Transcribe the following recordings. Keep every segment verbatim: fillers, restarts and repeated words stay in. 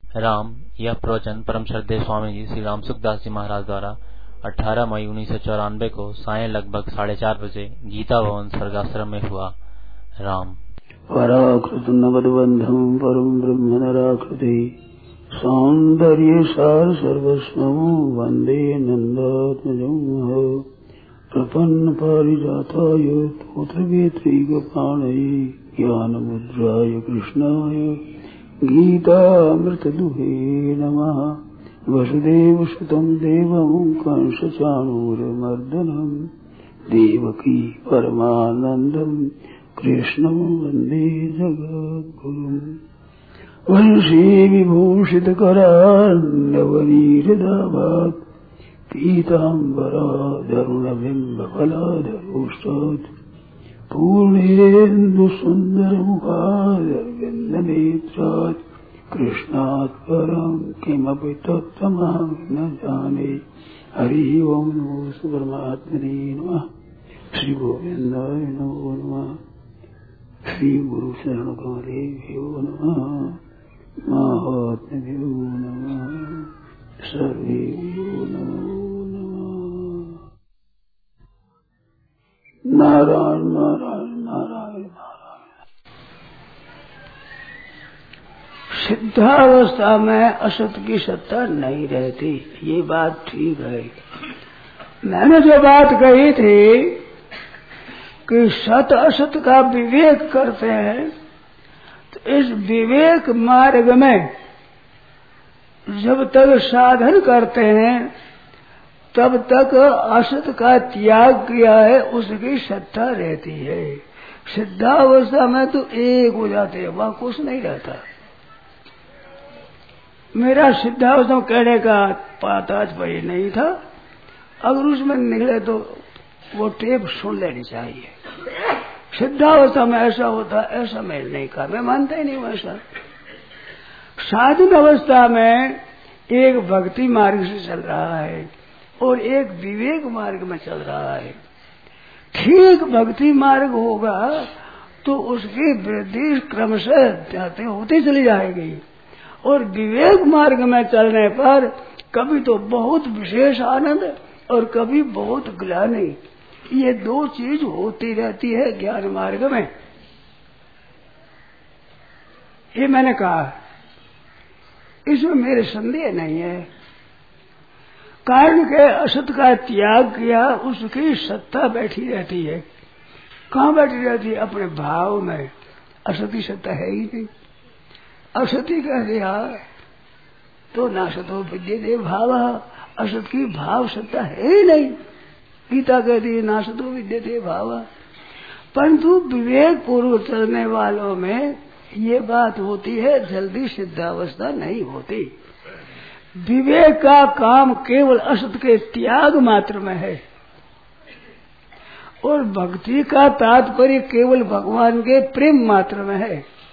राम यह प्रवचन परम श्रद्धेय स्वामी जी श्री राम सुखदास जी महाराज द्वारा अठारह मई उन्नीस सौ चौरानवे को सायं लगभग साढ़े चार बजे गीता भवन स्वर्गाश्रम में हुआ। राम पराकृत नवदबंधम परम ब्रह्म नराकृति सौंदर्य सार सर्वस्वम वंदे नंदात्मजं प्रपन्न पारिजाताय तोत्रवेत्रैकपाणये ज्ञानमुद्राय कृष्णाय गीतामृतदुहे नमः। वसुदेवसुतं देवं कंसचाणूरमर्दनं देवकी परमानन्दं कृष्णं वन्दे जगद्गुरुम्। वंशी विभूषितकरान्नवनीरदाभात् पीताम्बराधरुणबिम्बफलाधरोष्टात् पूर्णेन्दुसुन्दरमुखादरविन्दनेत्रात् कृष्णात् परं किमपि तत्त्वमहं न जाने। हरि ओं नमो परमात्मने नमः। श्री गोविन्दाय नमो नमः। श्री गुरु शरण कमलेभ्यो नमः। महात्म्यो नमः। सर्वेभ्यो नमो नमः। नारायण नारायण नारायण नारायण। सिद्धावस्था में असत की सत्ता नहीं रहती, ये बात ठीक है। मैंने जो बात कही थी कि सत असत का विवेक करते हैं, तो इस विवेक मार्ग में जब तक साधन करते हैं तब तक असत का त्याग किया है, उसकी सत्ता रहती है। सिद्धावस्था में तो एक हो जाते हैं, वहां कुछ नहीं रहता। मेरा सिद्धावस्था में कहने का तात्पर्य नहीं था, अगर उसमें निकले तो वो टेप सुन लेनी चाहिए। सिद्धावस्था में ऐसा होता, ऐसा मैं नहीं कहा, मैं मानता ही नहीं हूं ऐसा। साधन अवस्था में एक भक्ति मार्ग से चल रहा है और एक विवेक मार्ग में चल रहा है। ठीक भक्ति मार्ग होगा तो उसकी वृद्धि क्रमशः जाते होती चली जाएगी, और विवेक मार्ग में चलने पर कभी तो बहुत विशेष आनंद और कभी बहुत ग्लानि, ये दो चीज होती रहती है ज्ञान मार्ग में। ये मैंने कहा, इसमें मेरे संदेह नहीं है। कारण के असत का त्याग किया, उसकी सत्ता बैठी रहती है। कहाँ बैठी रहती है? अपने भाव में। असती सत्ता है ही नहीं। असती कह दिया तो नासतो विद्यते भाव, असत की भाव सत्ता है ही नहीं। गीता कहती है नासतो विद्यते भाव। परंतु विवेक पूर्वक चलने वालों में ये बात होती है, जल्दी सिद्धावस्था नहीं होती। विवेक का काम केवल असत के त्याग मात्र में है, और भक्ति का तात्पर्य केवल भगवान के प्रेम मात्र में है।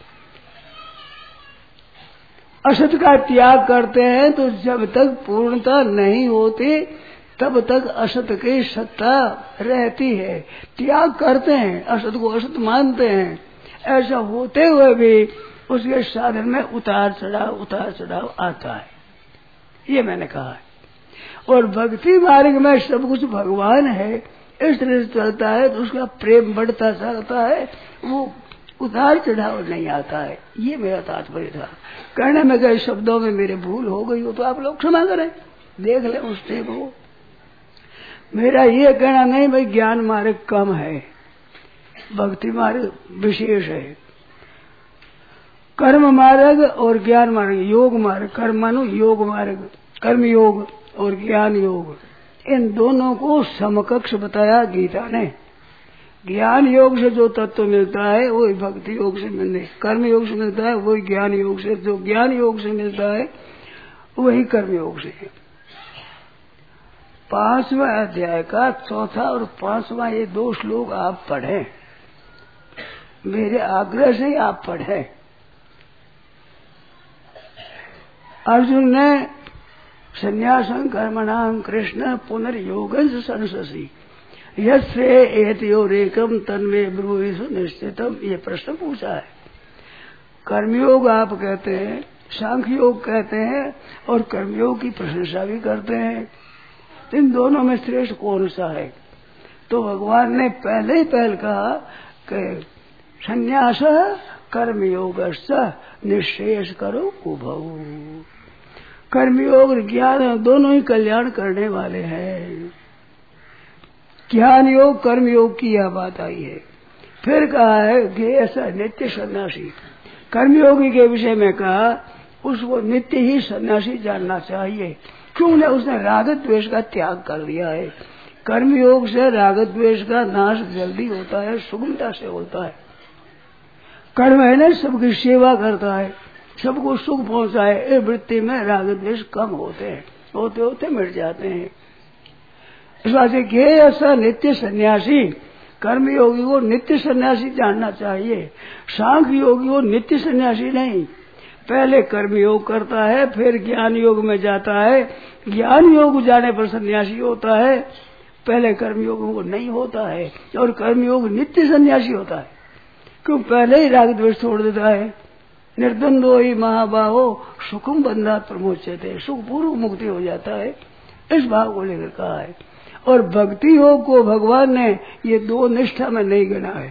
असत का त्याग करते हैं तो जब तक पूर्णता नहीं होती तब तक असत की सत्ता रहती है। त्याग करते हैं, असत को असत मानते हैं, ऐसा होते हुए भी उसके साधन में उतार चढ़ाव उतार चढ़ाव आता है, ये मैंने कहा है। और भक्ति मार्ग में सब कुछ भगवान है, इस तरह से चलता है तो उसका प्रेम बढ़ता चलता है, वो उतार चढ़ाव नहीं आता है। ये मेरा तात्पर्य था। कहने में गए शब्दों में मेरे भूल हो गई हो तो आप लोग क्षमा करें, देख ले उस टेप को। मेरा ये कहना नहीं भाई ज्ञान मार्ग कम है, भक्ति मार्ग विशेष है। कर्म मार्ग और ज्ञान मार्ग, योग मार्ग, कर्म मानो योग मार्ग, कर्म योग और ज्ञान योग, इन दोनों को समकक्ष बताया गीता ने। ज्ञान योग से जो तत्व मिलता है वही भक्ति योग से मिलने, कर्म योग से मिलता है वही ज्ञान योग से, जो ज्ञान योग से मिलता है वही कर्म योग से। पांचवा अध्याय का चौथा और पांचवा ये दो श्लोक आप पढ़ें, मेरे आग्रह से ही आप पढ़ें। अर्जुन ने संन्यासं कर्मणां कृष्ण पुनर्योगं संससि यस्य एतयोरेकं तन्मे ब्रूहि सुनिश्चितम, ये प्रश्न पूछा है। कर्मयोग आप कहते हैं सांख्य योग कहते हैं और कर्मयोग की प्रशंसा भी करते हैं। इन दोनों में श्रेष्ठ कौन सा है? तो भगवान ने पहले ही पहल कहा कि संन्यास कर्मयोग निश्रेयस करो उभौ। कर्मयोग ज्ञान दोनों ही कल्याण करने वाले हैं। ज्ञान योग कर्मयोग की यह बात आई है। फिर कहा है कि ऐसा नित्य सन्यासी, कर्मयोगी के विषय में कहा उसको नित्य ही सन्यासी जानना चाहिए। क्यों ने उसने राग द्वेष का त्याग कर दिया है। कर्मयोग से राग द्वेष का नाश जल्दी होता है, सुगमता से होता है। कर्म है ना, सबकी सेवा करता है, सबको सुख पहुंचाए, इस वृत्ति में राग द्वेष कम होते हैं, होते होते मिट जाते हैं। इस बात से कि ऐसा नित्य सन्यासी, कर्मयोगी को नित्य सन्यासी जानना चाहिए। सांख्य योगी को नित्य सन्यासी नहीं, पहले कर्मयोग करता है फिर ज्ञान योग में जाता है। ज्ञान योग जाने पर सन्यासी होता है, पहले कर्मयोग को नहीं होता है। और कर्मयोग नित्य सन्यासी होता है, क्यों पहले ही राग द्वेष छोड़ देता है। निर्द्वंद्व ही महाबाहो सुखम बंधा प्रमोच्यते, सुख पूर्व मुक्ति हो जाता है। इस भाव को लेकर कहा है। और भक्ति योग को भगवान ने ये दो निष्ठा में नहीं गिना है।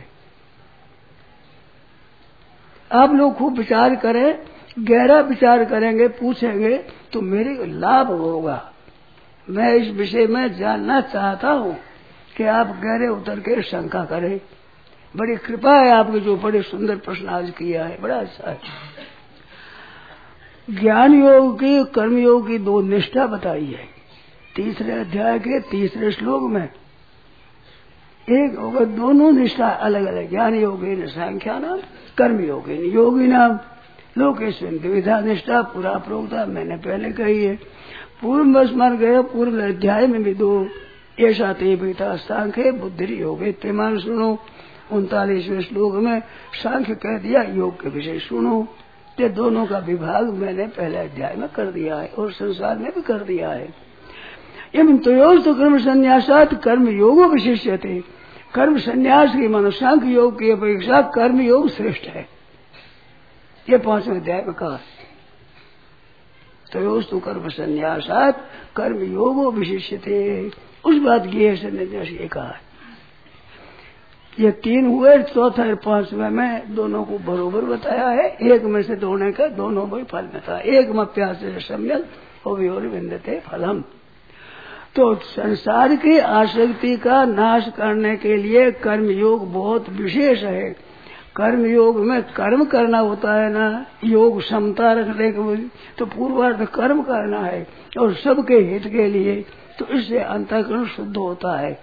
आप लोग खूब विचार करें, गहरा विचार करेंगे, पूछेंगे तो मेरे लाभ होगा। मैं इस विषय में जानना चाहता हूँ कि आप गहरे उतर के शंका करें। बड़ी कृपा है आपकी, जो बड़े सुंदर प्रश्न आज किया है, बड़ा अच्छा है। ज्ञान योग की कर्म योग की दो निष्ठा बताई है तीसरे अध्याय के तीसरे श्लोक में। एक होगा दोनों निष्ठा अलग अलग, ज्ञान योगी न सांख्या नाम कर्म योगी न योगी नाम लोकेश्वर द्विधा निष्ठा पूरा प्रोक्ता मैंने पहले कही है। पूर्व में स्मरण गया, पूर्व अध्याय में भी दो ऐसा ते बीता सांख्य बुद्धि योगे तेमान सुनो। उनतालीसवें श्लोक में सांख्य कह दिया, योग के विषय सुनो। ये दोनों का विभाग मैंने पहले अध्याय में कर दिया है और संसार में भी कर दिया है। एवं तयोस्तु तो कर्म संन्यासात कर्म योगो विशिष्य थे। कर्म संन्यास की मानो सांख्य योग की अपेक्षा कर्म योग श्रेष्ठ है, ये पांचवें अध्याय में कहा। तयोस्तु कर्म संन्यासात कर्म योगो विशिष्य थे, उस बात की है संन्यास ये कहा है। ये तीन हुए, चौथा और पांचवें में दोनों को बरोबर बताया है। एक में से दोनों का दोनों में फल में था। एक में प्यास से सम्यक और विहोर विंदते फलम। तो संसार की आसक्ति का नाश करने के लिए कर्म योग बहुत विशेष है। कर्म योग में कर्म करना होता है ना, योग समता रखने के, तो पूर्वार्ध कर्म करना है और सबके हित के लिए, तो इससे अंतःकरण शुद्ध होता है।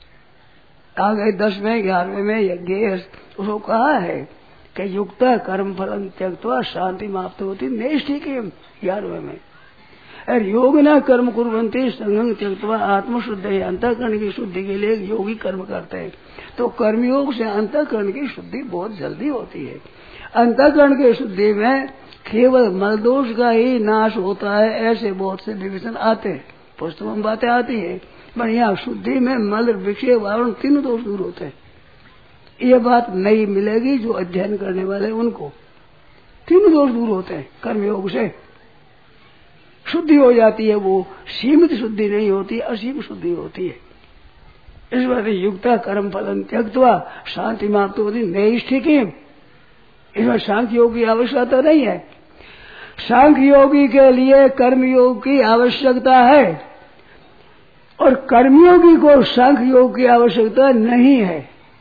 आगे दसवें ग्यारहवें में यज्ञ उसको कहा है कि युक्त कर्म फल त्यक्त्वा शांति माप्त होती नेष्ठी के ग्यारहवें में। और योग न कर्म कुर्वन्ति संगं त्यक्त्वा आत्मशुद्ध है। अंतःकरण की शुद्धि के लिए योगी कर्म करते हैं, तो कर्मयोग से अंतःकरण की शुद्धि बहुत जल्दी होती है। अंतःकरण की शुद्धि में केवल मलदोष का ही नाश होता है, ऐसे बहुत से विवेचन आते हैं, पुस्तकों में बातें आती है। पर यहाँ शुद्धि में मल विषय वारण तीनों दोष दूर होते हैं। ये बात नहीं मिलेगी जो अध्ययन करने वाले उनको, तीनों दोष दूर होते हैं। कर्मयोग से शुद्धि हो जाती है, वो सीमित शुद्धि नहीं होती, असीम शुद्धि होती है। इस बात युक्ता कर्म फलन त्यक्त्वा शांति माप्त होती नैष्ठिकी। इसमें सांख्य योग की आवश्यकता नहीं है। सांख्य योगी के लिए कर्मयोग की आवश्यकता है और कर्मयोगी को सांख्य योग की आवश्यकता नहीं है।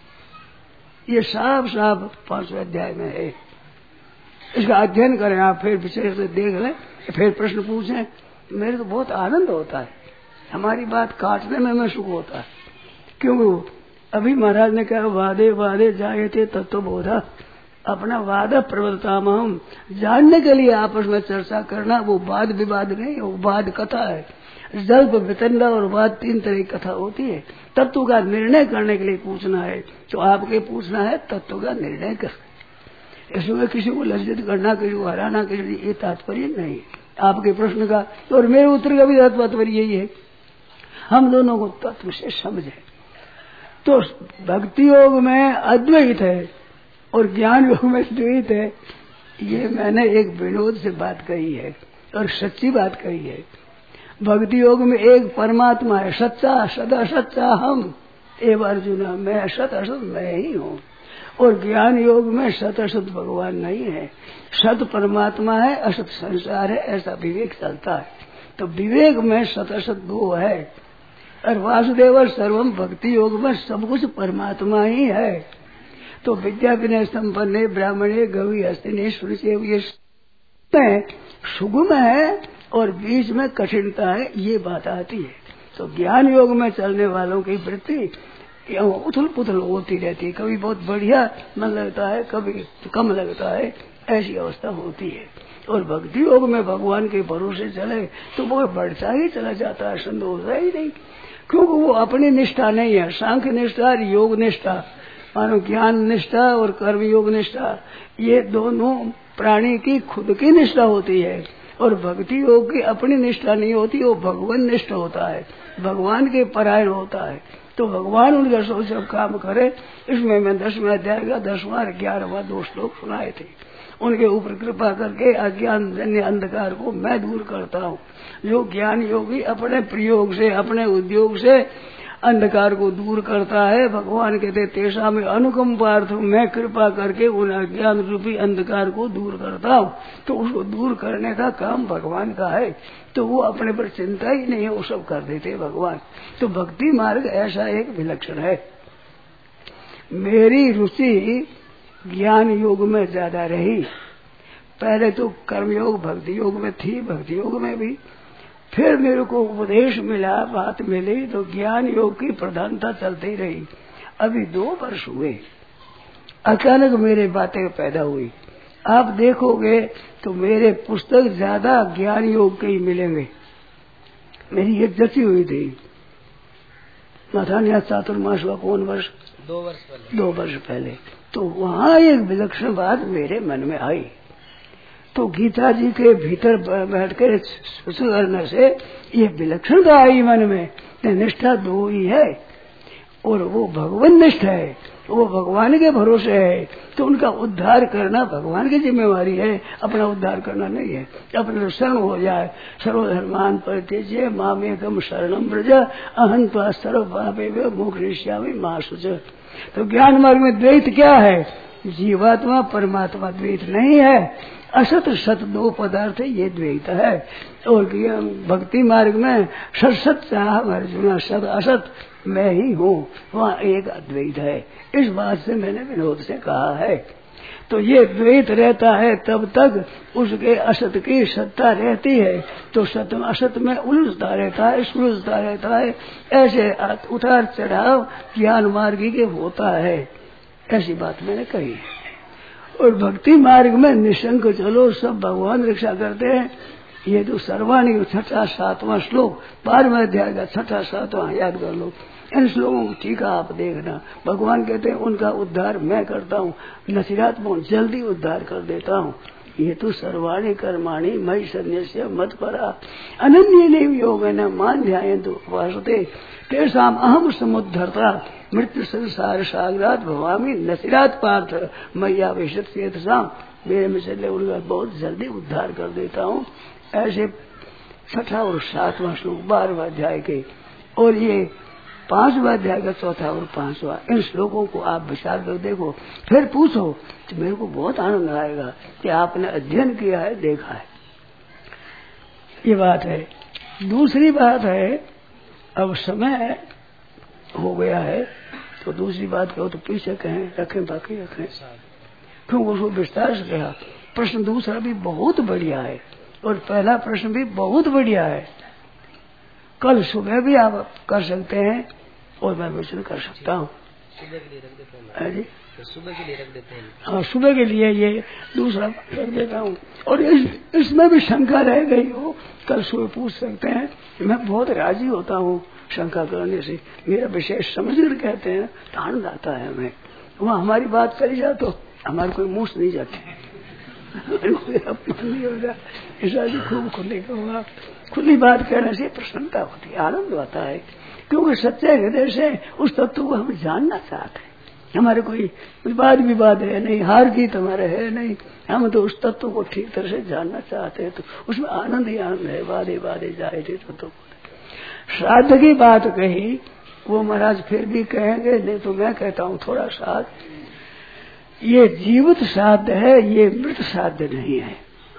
ये साफ साफ पांचवें अध्याय में है। इसका अध्ययन करें आप, फिर विशेष से देख लें, फिर प्रश्न पूछें। मेरे को बहुत आनंद होता है, हमारी बात काटने में हमें सुख होता है। क्योंकि अभी महाराज ने कहा वादे वादे जाए थे तत्व बोधा, अपना वाद प्रवृत्ता में हम जानने के लिए आपस में चर्चा करना, वो वाद विवाद नहीं, वो वाद कथा है। जल्प वितंडा और वाद तीन तरह की कथा होती है। तत्व का निर्णय करने के लिए पूछना है, तो आपके पूछना है तत्व का निर्णय कर। इसमें किसी को लज्जित करना, किसी को हराना, किसी ये तात्पर्य नहीं आपके प्रश्न का, और मेरे उत्तर का भी तात्पर्य यही है, हम दोनों को तत्व से समझे। तो भक्ति योग में अद्वैत है और ज्ञान योग में द्वैत है, ये मैंने एक विनोद से बात कही है और सच्ची बात कही है। भक्ति योग में एक परमात्मा है, सच्चा सदा सच्चा हम एवं अर्जुना, मैं सत असत मैं ही हूँ। और ज्ञान योग में सत असत भगवान नहीं है, सत परमात्मा है, असत संसार है, ऐसा विवेक चलता है। तो विवेक में सत असत वो है। और वासुदेव सर्वम भक्ति योग में सब कुछ परमात्मा ही है। तो विद्या विनय संपन्न ब्राह्मणे गवी हस्तिने सूर्य ये सुगम है और बीच में कठिनता है, ये बात आती है। तो ज्ञान योग में चलने वालों की वृत्ति उथल पुथल होती रहती है, कभी बहुत बढ़िया मन लगता है, कभी कम लगता है, ऐसी अवस्था होती है। और भक्ति योग में भगवान के भरोसे चले तो वो बढ़ता ही चला जाता है, संतोष ही नहीं, क्योंकि वो अपनी निष्ठा नहीं है। सांख्य निष्ठा और योग निष्ठा, मानो ज्ञान निष्ठा और कर्म योग निष्ठा, ये दोनों प्राणी की खुद की निष्ठा होती है। और भक्ति योग की अपनी निष्ठा नहीं होती, वो भगवान निष्ठ होता है, भगवान के परायण होता है। तो भगवान उनका सोच सब काम करे। इसमें मैं दसवें अध्याय का दसवां ग्यारहवां दो श्लोक सुनाए थे। उनके ऊपर कृपा करके अज्ञान जन्य अंधकार को मैं दूर करता हूँ। जो ज्ञान योगी अपने प्रयोग से, अपने उद्योग से अंधकार को दूर करता है, भगवान कहते तेषा में अनुकंपार्थ मैं कृपा करके उन अज्ञान रूपी अंधकार को दूर करता हूँ। तो उसको दूर करने का काम भगवान का है, तो वो अपने पर चिंता ही नहीं है, वो सब कर देते भगवान। तो भक्ति मार्ग ऐसा एक विलक्षण है। मेरी रुचि ज्ञान योग में ज्यादा रही। पहले तो कर्म योग भक्ति योग में थी, भक्ति योग में भी। फिर मेरे को उपदेश मिला, बात मिली, तो ज्ञान योग की प्रधानता चलती रही। अभी दो वर्ष हुए, अचानक मेरे बातें पैदा हुई। आप देखोगे तो मेरे पुस्तक ज्यादा ज्ञान योग के ही मिलेंगे। मेरी ये जची हुई थी। मथान्या चातुर्मास हुआ कौन वर्ष? दो वर्ष पहले। दो वर्ष पहले। तो वहाँ एक विलक्षण बात मेरे मन में आई। तो गीता जी के भीतर बैठकर करने से ये विलक्षणता आई मन में। निष्ठा दो ही है और वो भगवान निष्ठा है, वो भगवान के भरोसे है। तो उनका उद्धार करना भगवान की जिम्मेवारी है, अपना उद्धार करना नहीं है। अपने शरण हो जाए। सर्वधर्मान परित्यज्य मामेकम शरणम व्रज अहं त्वा सर्व पापेभ्यो मोक्षयिष्यामि मा शुच। तो ज्ञान मार्ग में द्वैत क्या है? जीवात्मा परमात्मा द्वैत नहीं है, असत सत दो पदार्थ है, ये द्वैत है। और भक्ति मार्ग में सत सत चाह अर्जुना, सत असत मैं ही हूँ, वहाँ एक अद्वैत है। इस बात से मैंने विनोद से कहा है। तो ये द्वैत रहता है तब तक उसके असत की सत्ता रहती है। तो सत असत में उलझता रहता है, सुलझता रहता है। ऐसे उतार चढ़ाव ज्ञान मार्गी के होता है, ऐसी बात मैंने कही है। और भक्ति मार्ग में निशंक चलो, सब भगवान रक्षा करते हैं। ये तो सर्वाणी छठा सातवां श्लोक बारहवें अध्याय का छठा सातवां याद कर लो। इन श्लोकों को टीका आप देखना। भगवान कहते हैं उनका उद्धार मैं करता हूँ, नसीरात्मा जल्दी उद्धार कर देता हूँ। ये तो सर्वाणी कर्माणि मयि सन्न्यस्य मत्परा अनन्य नैव योगेन मां ध्यायन्तु वासुते तेषाम् अहम समुद्धर्ता मृत्यु संसार सागरात भवामी नसीरात पार्थ मैया विशत चेतसाम। मेरे में चले उनका बहुत जल्दी उद्धार कर देता हूँ। ऐसे छठा और सातवां श्लोक बारहवां अध्याय के, और ये पांचवा अध्याय का चौथा और पांचवा, इन श्लोकों को आप विचार कर देखो, फिर पूछो तो मेरे को बहुत आनंद आएगा कि आपने अध्ययन किया है, देखा है। ये बात है। दूसरी बात है, अब समय हो गया है तो दूसरी बात कहो तो पीछे कहें, रखें बाकी रखें, क्यों उसको विस्तार से कहा। प्रश्न दूसरा भी बहुत बढ़िया है और पहला प्रश्न भी बहुत बढ़िया है। कल सुबह भी आप कर सकते हैं और मैं विचरण कर सकता हूँ। सुबह के लिए रख देते हैं तो सुबह के लिए रख देते हैं। हाँ, सुबह के लिए ये दूसरा रख देता हूँ। और इस, इसमें भी शंका रह गई हो, कल सुबह पूछ सकते हैं। मैं बहुत राजी होता हूँ शंका करने से, मेरा विशेष समझ कर कहते हैं तो आनंद आता है हमें। वहाँ हमारी बात करी जाए तो हमारे कोई मुँह नहीं जाते, अपमान नहीं होगा। ऐसा खूब खुले कहूँगा, खुली बात कहने से प्रसन्नता होती है, आनंद आता है। क्योंकि सच्चे हृदय से उस तत्व को हम जानना चाहते हैं। हमारे कोई विवाद विवाद है नहीं, हार जीत हमारे है नहीं। हम तो उस तत्व को ठीक तरह से जानना चाहते हैं, तो उसमें आनंद ही आनंद है। वादे वादे जाए थे तो, तो श्राद्ध की बात कही, वो महाराज फिर भी कहेंगे, नहीं तो मैं कहता हूँ थोड़ा श्राद्ध, ये जीवित श्राद्ध है, ये मृत श्राद्ध नहीं है।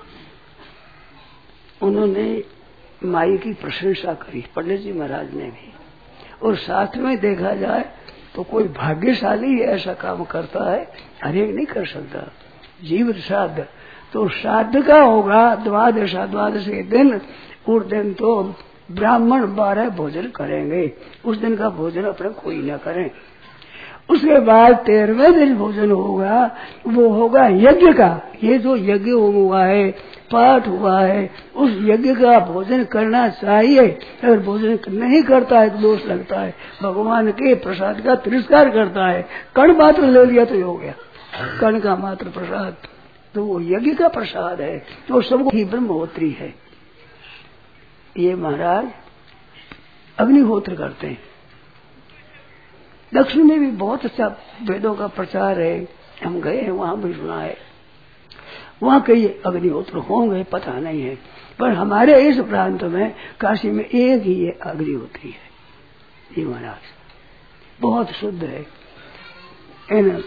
उन्होंने माई की प्रशंसा करी, पंडित जी महाराज ने भी। और शास्त्र में देखा जाए तो कोई भाग्यशाली ऐसा काम करता है, हरेक नहीं कर सकता। जीवित श्राद्ध तो श्राद्ध का होगा द्वादशा, द्वादश के दिन, उस दिन तो ब्राह्मण बारह भोजन करेंगे। उस दिन का भोजन अपने कोई न करें। उसके बाद तेरहवें दिन भोजन होगा, वो होगा यज्ञ का। ये जो यज्ञ हुआ है, पाठ हुआ है, उस यज्ञ का भोजन करना चाहिए। अगर भोजन नहीं करता है तो दोष लगता है, भगवान के प्रसाद का तिरस्कार करता है। कण मात्र ले लिया तो हो गया, कण का मात्र प्रसाद, तो वो यज्ञ का प्रसाद है, तो सबको ही ब्रह्महोत्री है। ये महाराज अग्निहोत्र करते हैं। दक्षिण में भी बहुत अच्छा वेदों का प्रचार है, हम गए हैं, वहां भी सुना है। वहां कई अग्निहोत्र होंगे पता नहीं है, पर हमारे इस प्रांत में काशी में एक ही ये अग्निहोत्री है। ये महाराज बहुत शुद्ध है। इन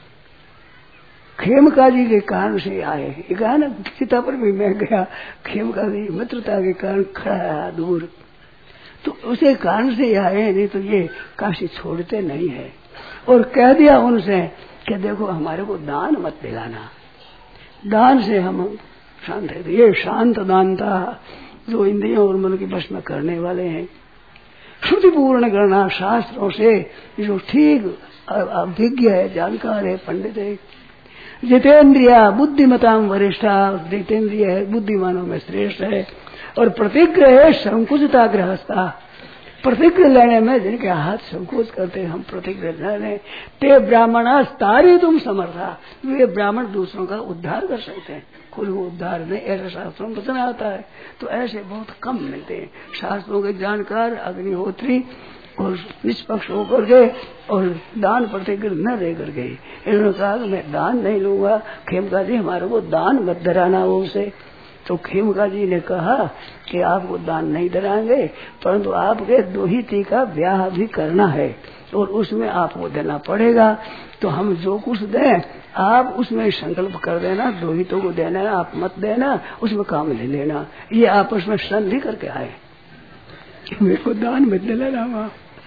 खेमका जी के कारण से आए। ये कहा ना, सीता पर भी मैं गया, खेमका जी मित्रता के कारण खड़ा है दूर, तो उसे कारण से आए, नहीं तो ये काशी छोड़ते नहीं है। और कह दिया उनसे कि देखो हमारे को दान मत दिलाना, दान से हम शांत है। ये शांत दान था जो इंद्रियों और मन की वश में करने वाले हैं। श्रुति पूर्ण करना, शास्त्रों से जो ठीक अभिज्ञ है, जानकार है, पंडित है। जितेंद्रिया बुद्धिमताम वरिष्ठा, जितेंद्रिय है बुद्धिमानों में श्रेष्ठ है। और प्रतिज्ञ है संकुचिता गृहस्था, प्रतिज्ञ लेने में जिनके हाथ संकोच करते हैं, हम प्रतिज्ञ लेने ते ब्राह्मणा तारी तुम समर्था, वे ब्राह्मण दूसरों का उद्धार कर सकते हैं, खुद को उद्धार नहीं, ऐसा शास्त्रों में वचन आता है। तो ऐसे बहुत कम मिलते हैं शास्त्रों के जानकार अग्निहोत्री और निष्पक्ष होकर के और दान प्रतिज्ञ न रह कर गए। इन्होंने कहा कि मैं दान नहीं लूंगा, खेमका जी हमारे को दान मत डराना वो उसे। तो खेमका जी ने कहा कि आपको दान नहीं डराएंगे, परंतु आपके दोहिती का ब्याह भी करना है और उसमें आपको देना पड़ेगा। तो हम जो कुछ दें आप उसमें संकल्प कर देना, दोहितों को देना, आप मत देना, उसमें काम ले लेना। ये आपस में संधि करके आए, मेरे को दान मत दिलाना।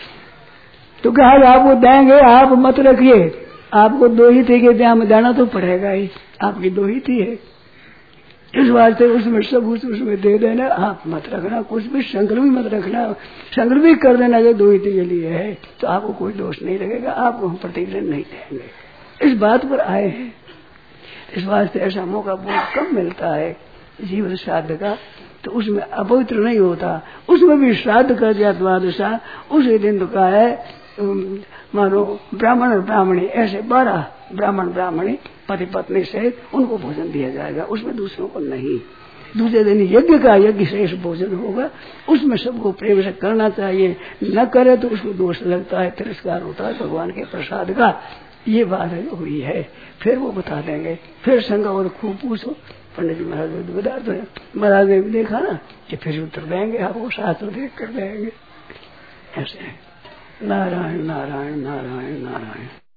तो कहा आपको देंगे, आप मत रखिए, आपको दोहिती के ब्याह में जाना तो पड़ेगा ही, आपकी दोहिती है, इस वास्ते उसमें सब कुछ उसमें दे देना, आप मत रखना, कुछ भी संकल्प भी मत रखना, संकल्प भी कर देना कि दोहिती के लिए है, तो आपको कोई दोष नहीं लगेगा, आपको हम प्रतिज्ञा नहीं देंगे। इस बात पर आए हैं। इस वास्ते ऐसा मौका बहुत कम मिलता है जीवन श्राद्ध का, तो उसमें अपवित्र नहीं होता। उसमें भी श्राद्ध कर दिया द्वादशा, उसी दिन तो का है मानो ब्राह्मण और ब्राह्मणी, ऐसे बारह ब्राह्मण ब्राह्मणी पति पत्नी से उनको भोजन दिया जाएगा, उसमें दूसरों को नहीं। दूसरे दिन यज्ञ का यज्ञ शेष भोजन होगा, उसमें सबको प्रेम से करना चाहिए, न करे तो उसको दोष लगता है, तिरस्कार होता है भगवान के प्रसाद का। ये बात हुई है, फिर वो बता देंगे। फिर शंका और खूब पूछो, पंडित जी महाराज बता दो, महाराज ने भी देखा ना कि फिर उत्तर देंगे, आपको शास्त्र देख कर देंगे। ऐसे नारायण नारायण नारायण नारायण।